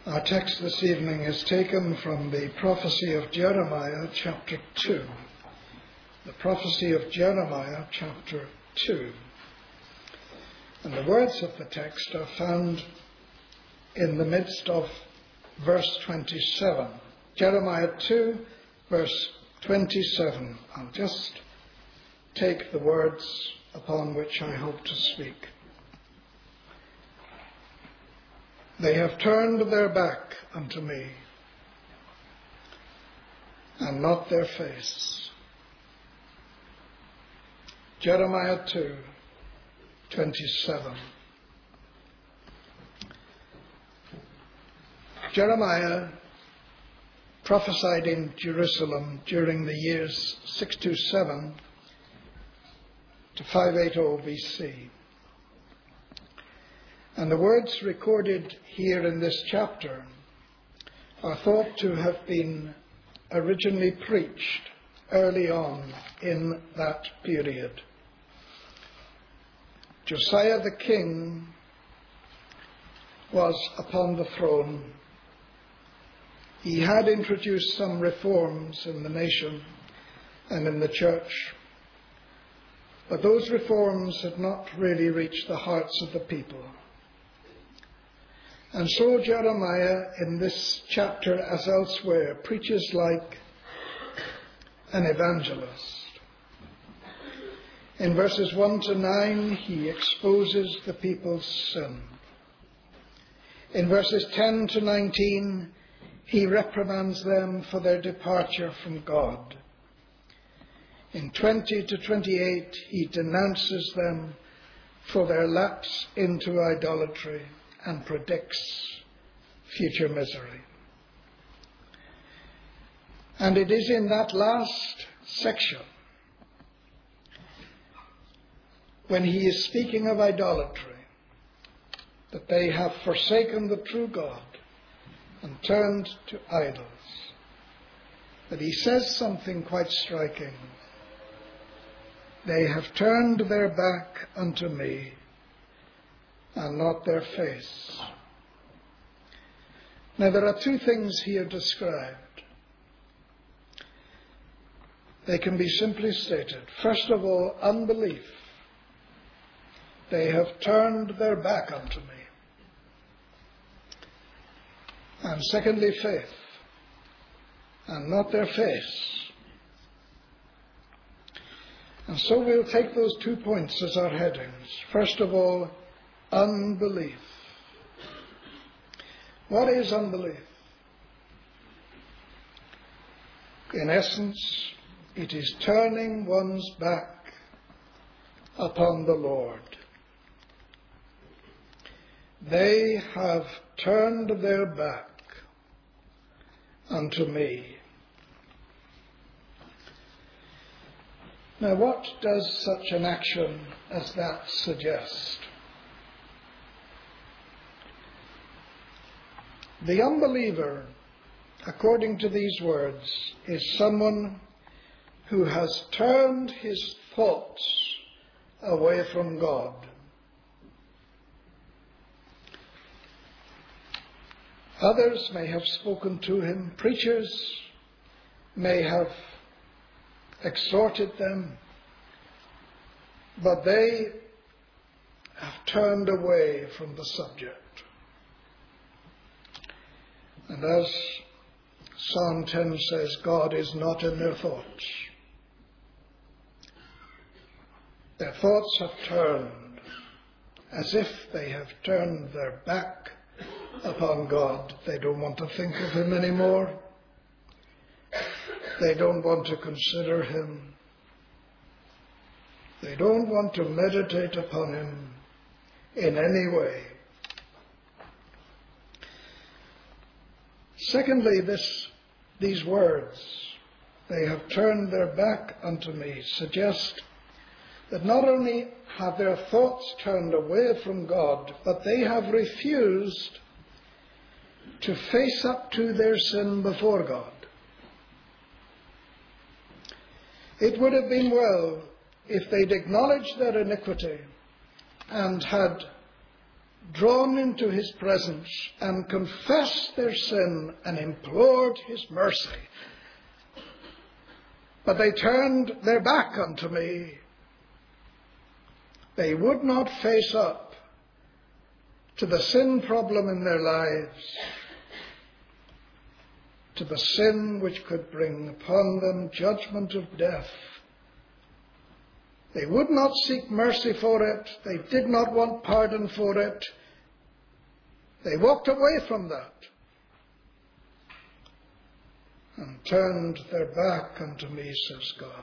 Our text this evening is taken from the prophecy of Jeremiah chapter 2. The prophecy of Jeremiah chapter 2. And the words of the text are found in the midst of verse 27. Jeremiah 2, verse 27. I'll just take the words upon which I hope to speak. They have turned their back unto me, and not their face. Jeremiah 2, 27. Jeremiah prophesied in Jerusalem during the years 627 to 580 BC. And the words recorded here in this chapter are thought to have been originally preached early on in that period. Josiah the king was upon the throne. He had introduced some reforms in the nation and in the church, but those reforms had not really reached the hearts of the people. And so Jeremiah, in this chapter as elsewhere, preaches like an evangelist. In verses 1 to 9, he exposes the people's sin. In verses 10 to 19, he reprimands them for their departure from God. In 20 to 28, he denounces them for their lapse into idolatry and predicts future misery. And it is in that last section, when he is speaking of idolatry, that they have forsaken the true God and turned to idols, that he says something quite striking. They have turned their back unto me, and not their face. Now there are two things here described. They can be simply stated. First of all, unbelief. They have turned their back unto me. And secondly, faith, and not their face. And so we'll take those 2 points as our headings. First of all, unbelief. What is unbelief? In essence, it is turning one's back upon the Lord. They have turned their back unto me. Now, what does such an action as that suggest? The unbeliever, according to these words, is someone who has turned his thoughts away from God. Others may have spoken to him, preachers may have exhorted them, but they have turned away from the subject. And as Psalm 10 says, God is not in their thoughts. Their thoughts have turned, as if they have turned their back upon God. They don't want to think of him anymore. They don't want to consider him. They don't want to meditate upon him in any way. Secondly, these words, they have turned their back unto me, suggest that not only have their thoughts turned away from God, but they have refused to face up to their sin before God. It would have been well if they'd acknowledged their iniquity and had drawn into his presence and confessed their sin and implored his mercy. But they turned their back unto me. They would not face up to the sin problem in their lives, to the sin which could bring upon them judgment of death. They would not seek mercy for it. They did not want pardon for it. They walked away from that and turned their back unto me, says God.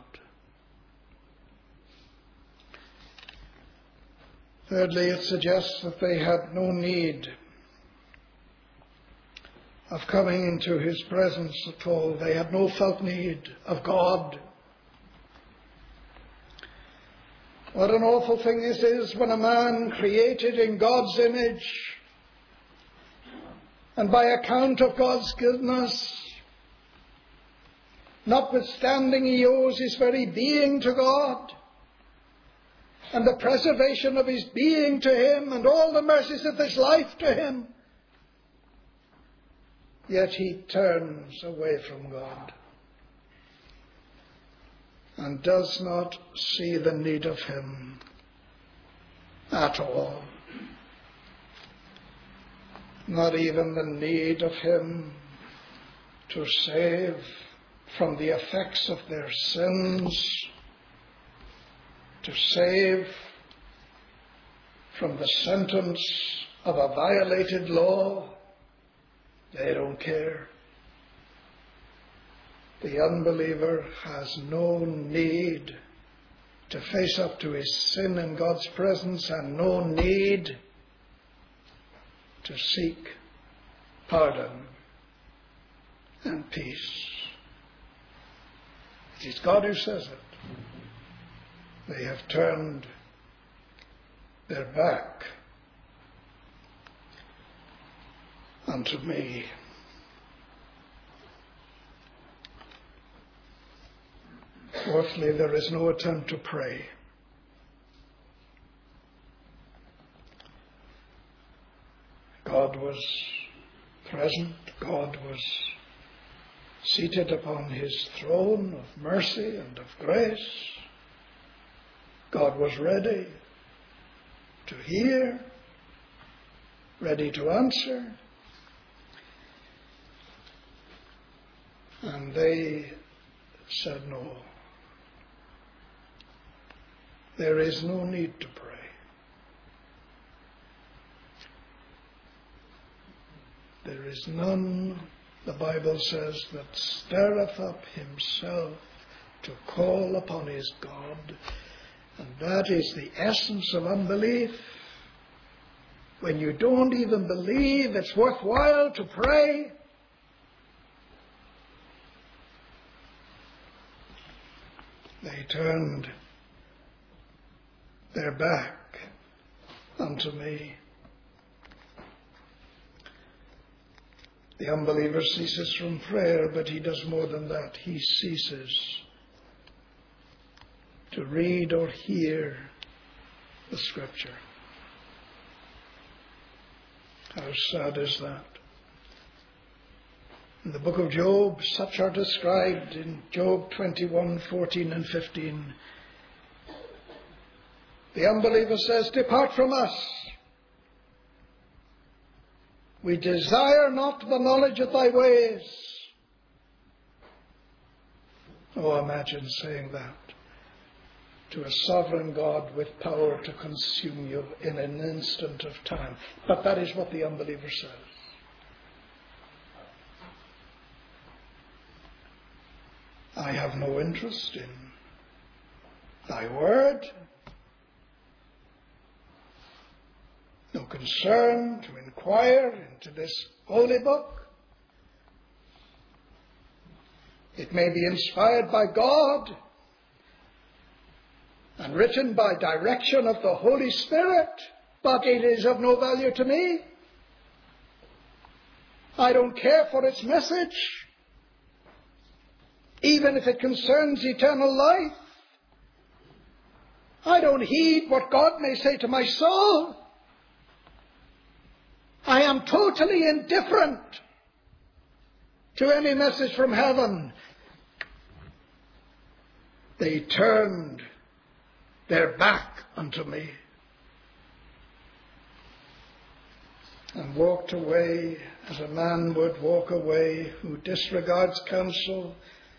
Thirdly, it suggests that they had no need of coming into his presence at all. They had no felt need of God. What an awful thing this is when a man created in God's image and by account of God's goodness, notwithstanding he owes his very being to God and the preservation of his being to him and all the mercies of this life to him, yet he turns away from God and does not see the need of him at all. Not even the need of him to save from the effects of their sins, to save from the sentence of a violated law. They don't care. The unbeliever has no need to face up to his sin in God's presence and no need to seek pardon and peace. It is God who says it. They have turned their back unto me. Fourthly, there is no attempt to pray. God was present. God was seated upon his throne of mercy and of grace. God was ready to hear, ready to answer. And they said no. There is no need to pray. There is none, the Bible says, that stirreth up himself to call upon his God. And that is the essence of unbelief. When you don't even believe it's worthwhile to pray, they turned their back unto me. The unbeliever ceases from prayer, but he does more than that. He ceases to read or hear the Scripture. How sad is that? In the book of Job, such are described in Job 21:14 and 15. The unbeliever says, "Depart from us. We desire not the knowledge of thy ways." Oh, imagine saying that to a sovereign God with power to consume you in an instant of time. But that is what the unbeliever says. I have no interest in thy word, no concern to inquire into this holy book. It may be inspired by God and written by direction of the Holy Spirit, but it is of no value to me. I don't care for its message, even if it concerns eternal life. I don't heed what God may say to my soul. am totally indifferent to any message from heaven. They turned their back unto me and walked away as a man would walk away who disregards counsel,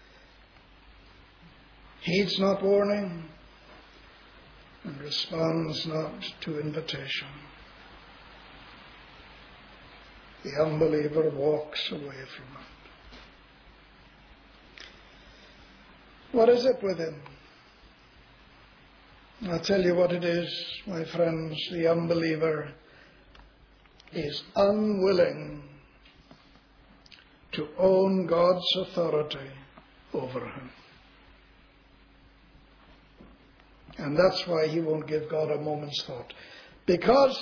heeds not warning, and responds not to invitation. The unbeliever walks away from it. What is it with him? I'll tell you what it is, my friends. The unbeliever is unwilling to own God's authority over him. And that's why he won't give God a moment's thought. Because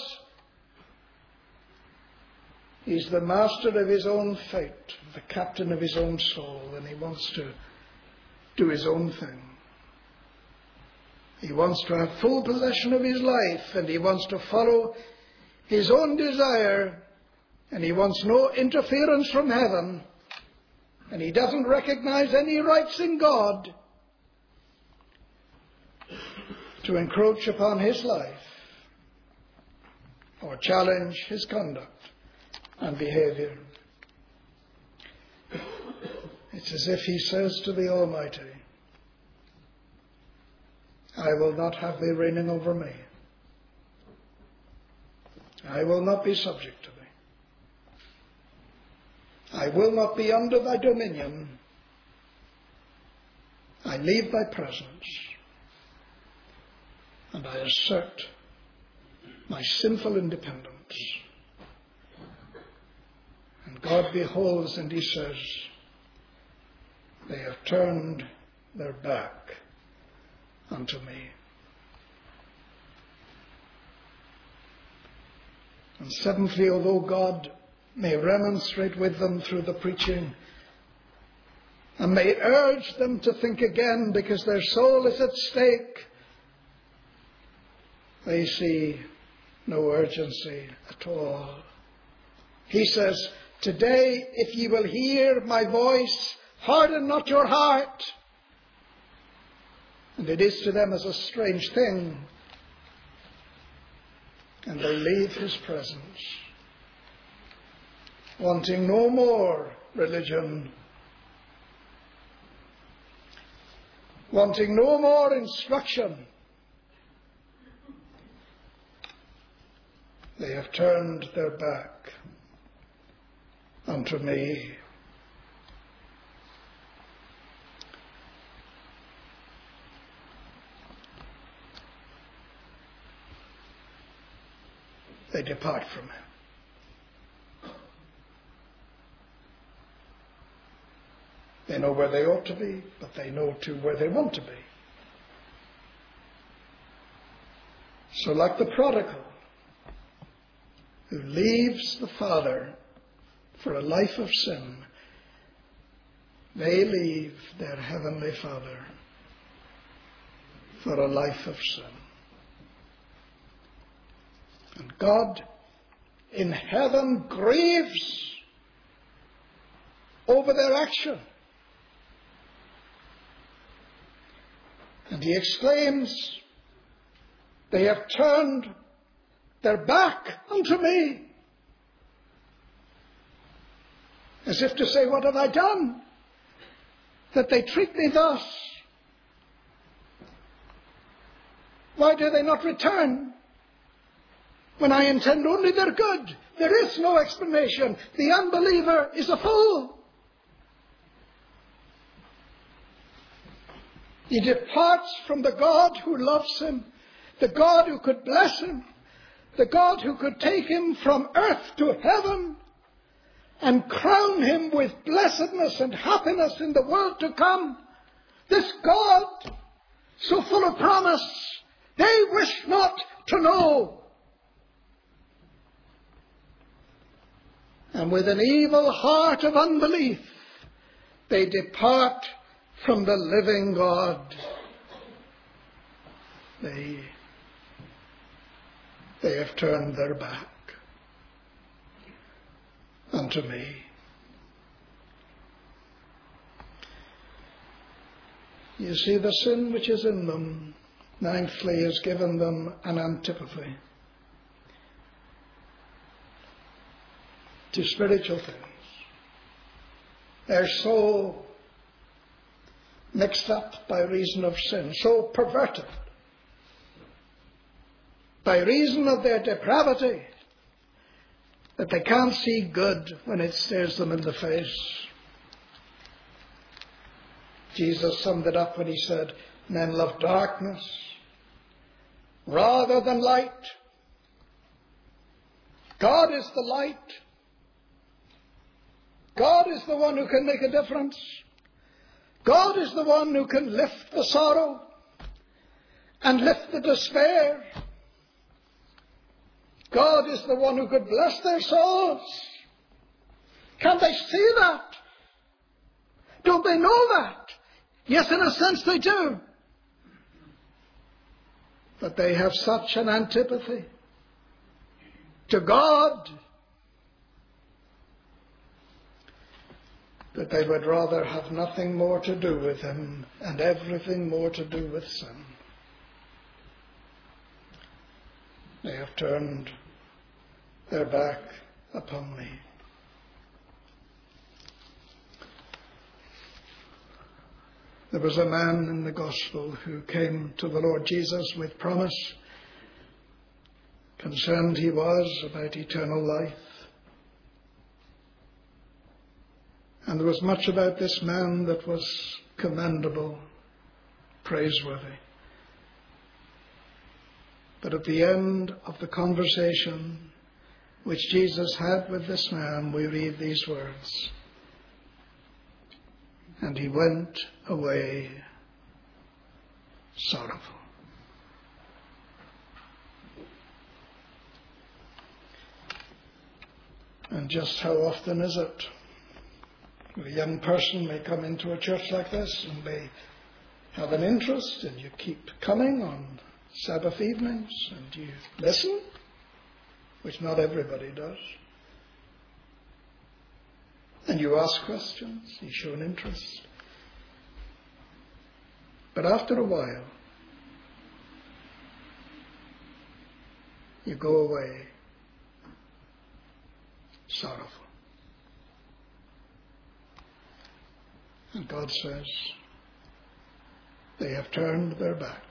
he's the master of his own fate, the captain of his own soul, and he wants to do his own thing. He wants to have full possession of his life, and he wants to follow his own desire, and he wants no interference from heaven, and he doesn't recognize any rights in God to encroach upon his life or challenge his conduct and behavior. It's as if he says to the Almighty, I will not have thee reigning over me. I will not be subject to thee. I will not be under thy dominion. I leave thy presence, and I assert my sinful independence. And God beholds and he says, they have turned their back unto me. And seventhly, although God may remonstrate with them through the preaching and may urge them to think again because their soul is at stake, they see no urgency at all. He says, today, if ye will hear my voice, harden not your heart. And it is to them as a strange thing. And they leave his presence, wanting no more religion, wanting no more instruction. They have turned their back unto me. They depart from him. They know where they ought to be, but they know too where they want to be. So like the prodigal who leaves the father for a life of sin, they leave their heavenly Father for a life of sin. And God in heaven grieves over their action. And he exclaims, they have turned their back unto me. As if to say, what have I done that they treat me thus? Why do they not return when I intend only their good? There is no explanation. The unbeliever is a fool. He departs from the God who loves him, the God who could bless him, the God who could take him from earth to heaven and crown him with blessedness and happiness in the world to come. This God, so full of promise, they wish not to know. And with an evil heart of unbelief, they depart from the living God. They have turned their back. to me. You see, the sin which is in them, ninthly, has given them an antipathy to spiritual things. They're so mixed up by reason of sin, so perverted by reason of their depravity, that they can't see good when it stares them in the face. Jesus summed it up when he said, men love darkness rather than light. God is the light. God is the one who can make a difference. God is the one who can lift the sorrow and lift the despair. God is the one who could bless their souls. Can't they see that? Don't they know that? Yes, in a sense they do. But they have such an antipathy to God that they would rather have nothing more to do with him and everything more to do with sin. They have turned their back upon me. There was a man in the gospel who came to the Lord Jesus with promise. Concerned he was about eternal life. And there was much about this man that was commendable, praiseworthy. But at the end of the conversation which Jesus had with this man, we read these words. And he went away sorrowful. And just how often is it? A young person may come into a church like this and may have an interest, and you keep coming on Sabbath evenings and you listen, which not everybody does. And you ask questions, you show an interest. But after a while, you go away sorrowful. And God says, they have turned their back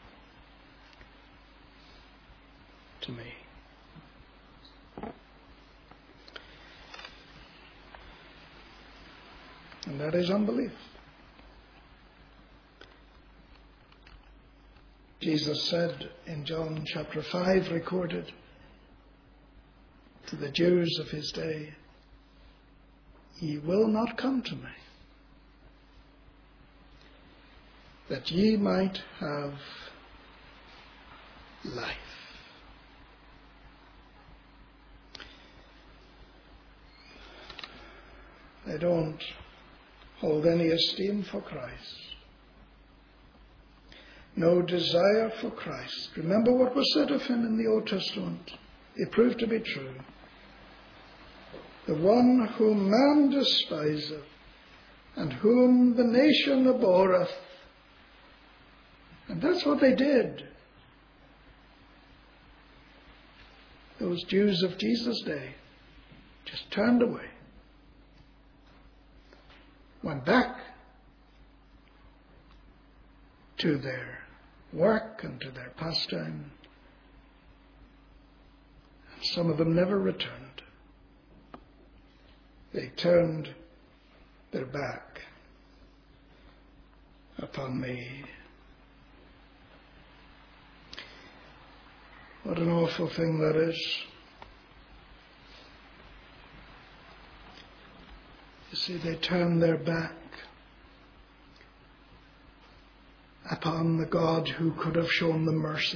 to me. And that is unbelief. Jesus said in John chapter 5, recorded to the Jews of his day, ye will not come to me, that ye might have life. They don't hold any esteem for Christ. No desire for Christ. Remember what was said of him in the Old Testament. It proved to be true. The one whom man despiseth, and whom the nation abhorreth. And that's what they did. Those Jews of Jesus' day just turned away. Went back to their work and to their pastime. And some of them never returned. They turned their back upon me. What an awful thing that is. You see, they turn their back upon the God who could have shown them mercy.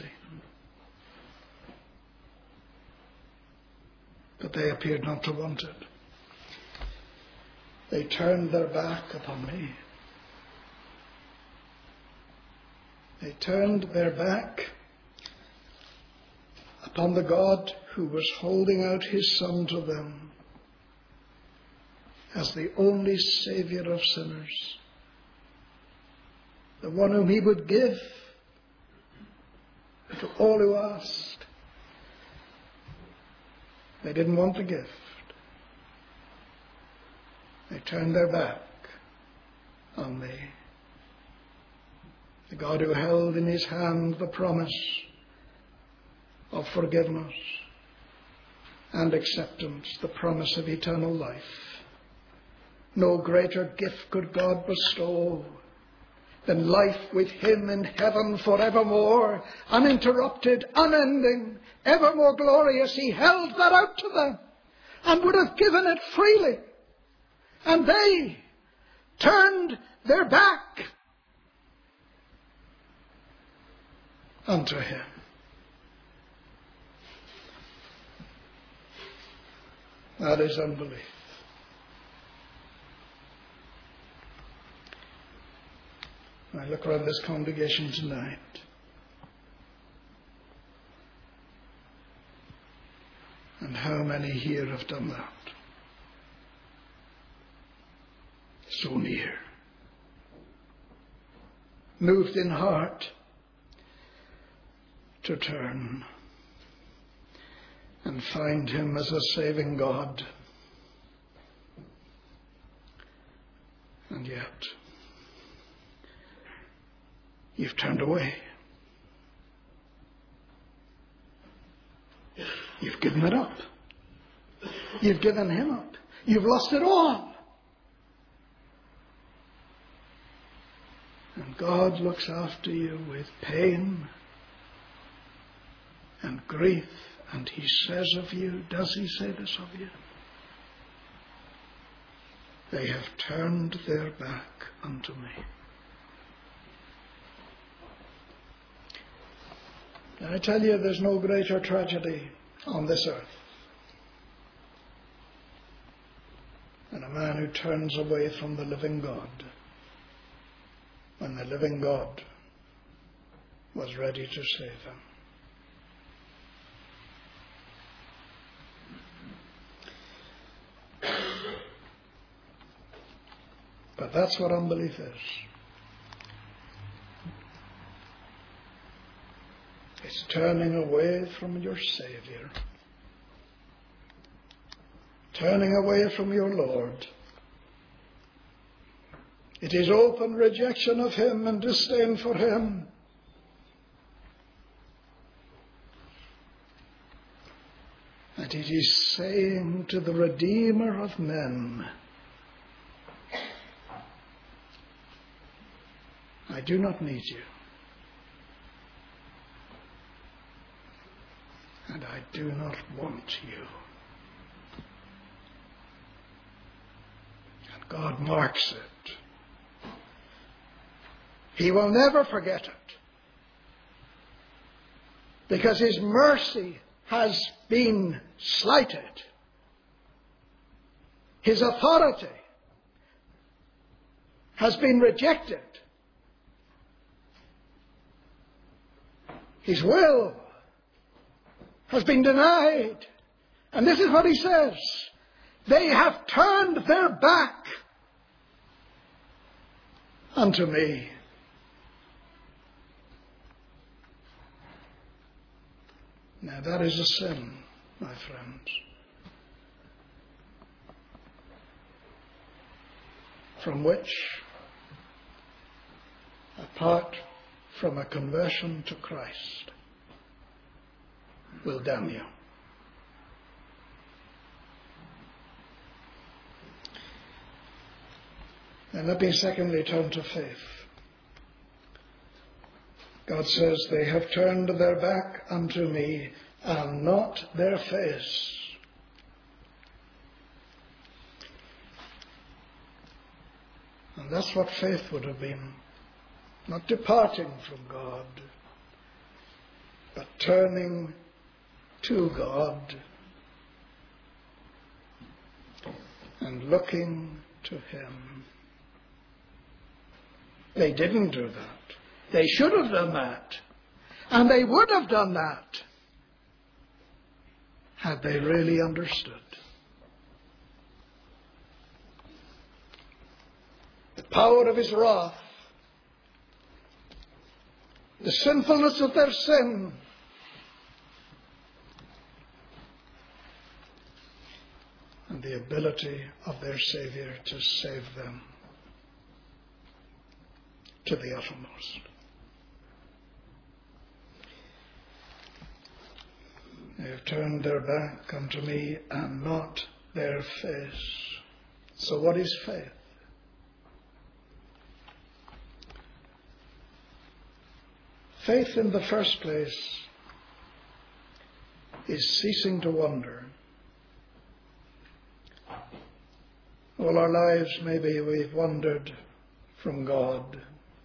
But they appeared not to want it. They turned their back upon me. They turned their back upon the God who was holding out his Son to them as the only Saviour of sinners, the one whom he would give to all who asked. They didn't want the gift. They turned their back on the God who held in his hand the promise of forgiveness and acceptance, the promise of eternal life. No greater gift could God bestow than life with him in heaven forevermore, uninterrupted, unending, ever more glorious. He held that out to them and would have given it freely. And they turned their back unto him. That is unbelief. I look around this congregation tonight, and how many here have done that? So near. Moved in heart to turn and find him as a saving God. And yet, you've turned away. You've given it up. You've given him up. You've lost it all. And God looks after you with pain and grief. And he says of you, does he say this of you? They have turned their back unto me. And I tell you, there's no greater tragedy on this earth than a man who turns away from the living God when the living God was ready to save him. But that's what unbelief is. It's turning away from your Saviour, turning away from your Lord. It is open rejection of him and disdain for him. And it is saying to the Redeemer of men, I do not need you. And I do not want you. And God marks it. He will never forget it. Because his mercy has been slighted. His authority has been rejected. His will has been denied. And this is what he says. They have turned their back unto me. Now that is a sin, my friends, from which, apart from a conversion to Christ, will damn you. And let me secondly turn to faith. God says, they have turned their back unto me and not their face. And that's what faith would have been. Not departing from God, but turning to God and looking to him. They didn't do that. They should have done that. And they would have done that had they really understood power of his wrath, the sinfulness of their sin, and the ability of their Saviour to save them to the uttermost. They have turned their back unto me and not their face. So what is faith? Faith, in the first place, is ceasing to wonder. All our lives, maybe we've wandered from God.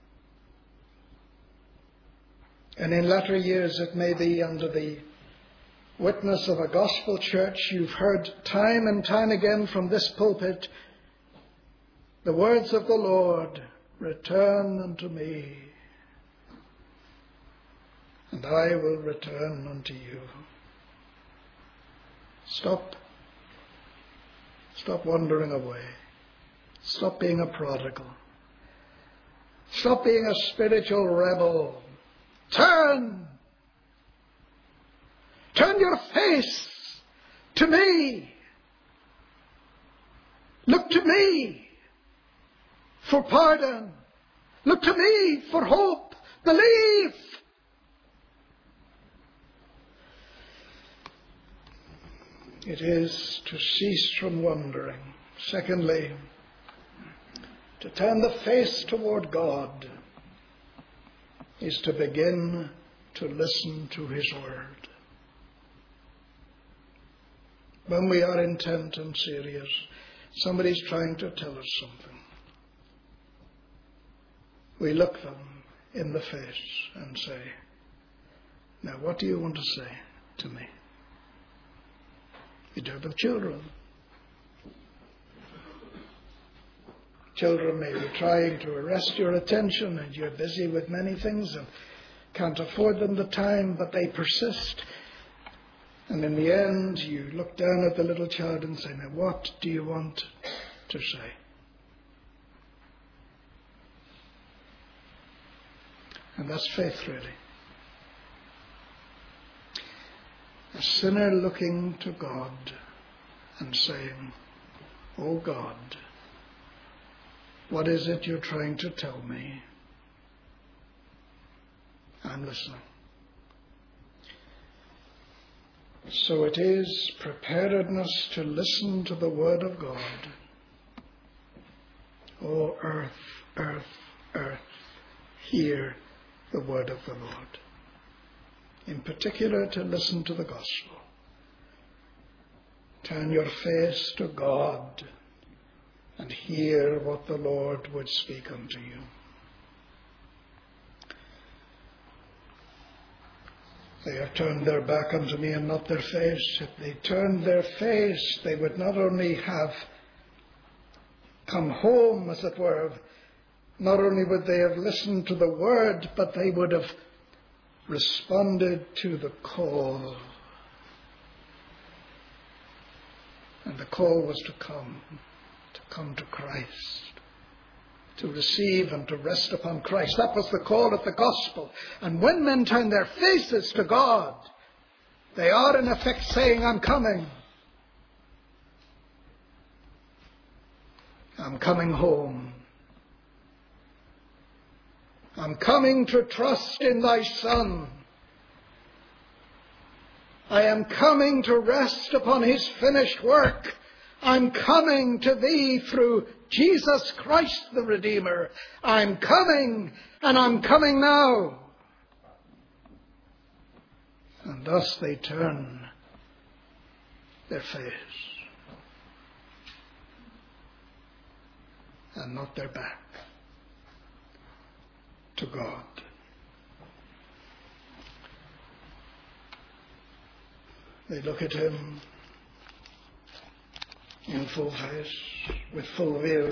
And in latter years, it may be under the witness of a gospel church, you've heard time and time again from this pulpit the words of the Lord, return unto me, and I will return unto you. Stop wandering away. Stop being a prodigal. Stop being a spiritual rebel. Turn your face to me. Look to me for pardon. Look to me for hope. Believe. It is to cease from wandering. Secondly, to turn the face toward God is to begin to listen to his word. When we are intent and serious, somebody's trying to tell us something. We look them in the face and say, now what do you want to say to me? You do it with children. Children may be trying to arrest your attention and you're busy with many things and can't afford them the time, but they persist. And in the end, you look down at the little child and say, now what do you want to say? And that's faith, really. A sinner looking to God and saying, oh God, what is it you're trying to tell me? I'm listening. So it is preparedness to listen to the word of God. Oh, earth, earth, earth, hear the word of the Lord. In particular, to listen to the gospel. Turn your face to God and hear what the Lord would speak unto you. They have turned their back unto me and not their face. If they turned their face, they would not only have come home, as it were, not only would they have listened to the word, but they would have responded to the call. And the call was to come to Christ, to receive and to rest upon Christ. That was the call of the gospel. And when men turn their faces to God, they are in effect saying, I'm coming. I'm coming home. I'm coming to trust in thy Son. I am coming to rest upon his finished work. I'm coming to thee through Jesus Christ the Redeemer. I'm coming, and I'm coming now. And thus they turn their face and not their back to God. They look at him in full face, with full view,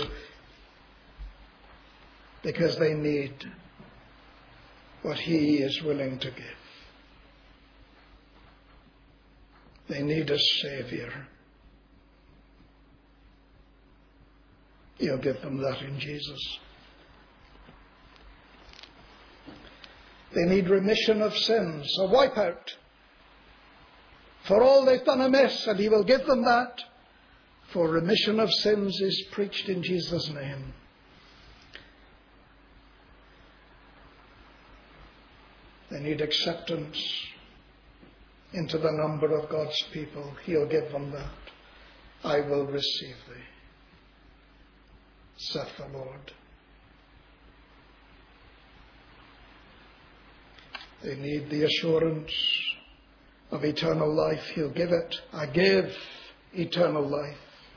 because they need what he is willing to give. They need a Savior. He'll give them that in Jesus. They need remission of sins, a wipeout for all they've done amiss, and he will give them that. For remission of sins is preached in Jesus' name. They need acceptance into the number of God's people. He'll give them that. I will receive thee, saith the Lord. They need the assurance of eternal life. He'll give it. I give eternal life.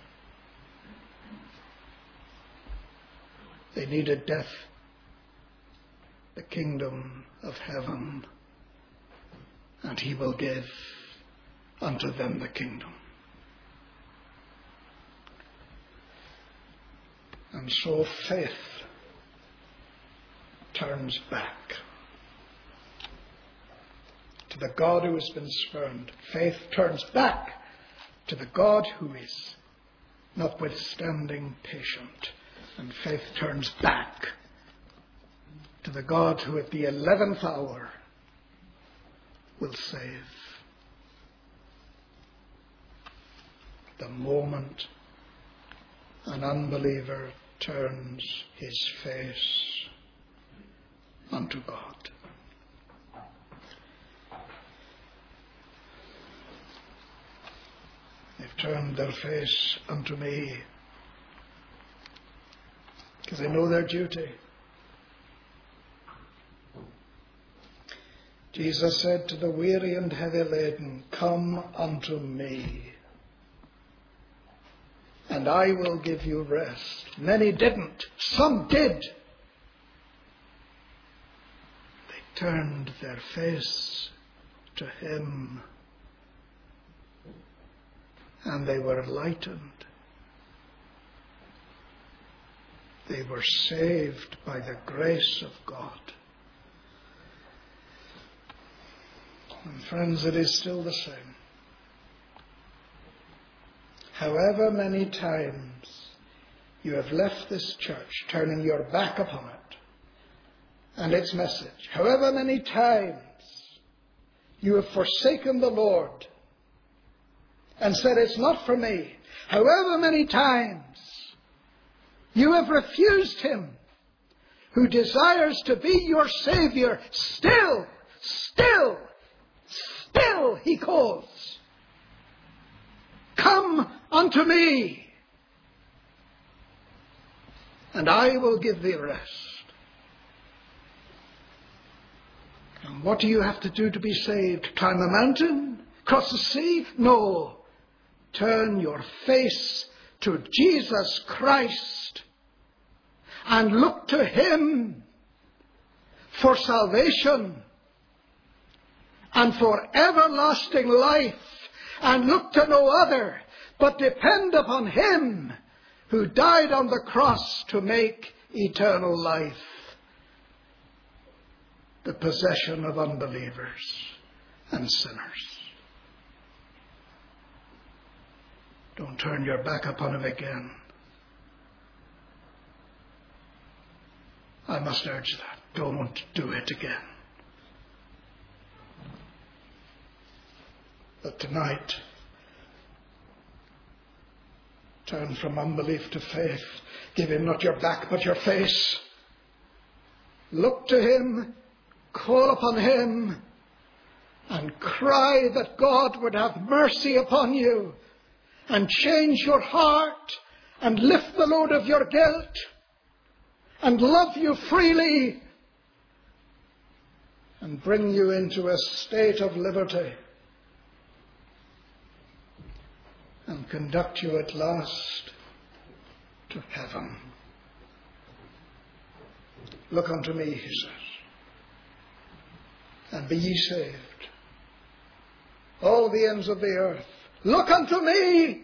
They needed death, the kingdom of heaven, and he will give unto them the kingdom. And so faith turns back to the God who has been spurned. Faith turns back to the God who is notwithstanding patient. And faith turns back to the God who at the 11th hour will save. The moment an unbeliever turns his face unto God. They've turned their face unto me because they know their duty. Jesus said to the weary and heavy laden, come unto me, and I will give you rest. Many didn't. Some did. They turned their face to him, and they were lightened. They were saved by the grace of God. And friends, it is still the same. However many times you have left this church, turning your back upon it and its message, however many times you have forsaken the Lord and said, it's not for me, however many times you have refused him who desires to be your Savior, still he calls. Come unto me, and I will give thee rest. And what do you have to do to be saved? Climb a mountain? Cross the sea? No. Turn your face to Jesus Christ and look to him for salvation and for everlasting life, and look to no other, but depend upon him who died on the cross to make eternal life the possession of unbelievers and sinners. Don't turn your back upon him again. I must urge that. Don't do it again. But tonight, turn from unbelief to faith. Give him not your back, but your face. Look to him, call upon him, and cry that God would have mercy upon you and change your heart and lift the load of your guilt and love you freely and bring you into a state of liberty and conduct you at last to heaven. Look unto me, he says, and be ye saved, all the ends of the earth. Look unto me.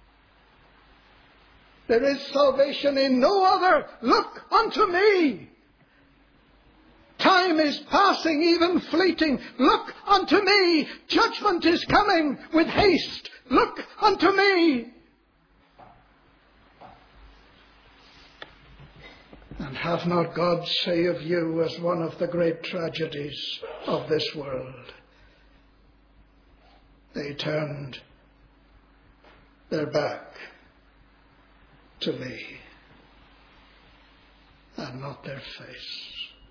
There is salvation in no other. Look unto me. Time is passing, even fleeting. Look unto me. Judgment is coming with haste. Look unto me. And hath not God say of you as one of the great tragedies of this world? They turned their back to me and not their face.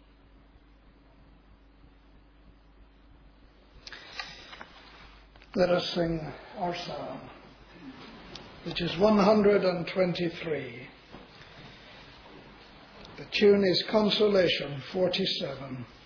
Let us sing our psalm, which is 123. The tune is Consolation 47.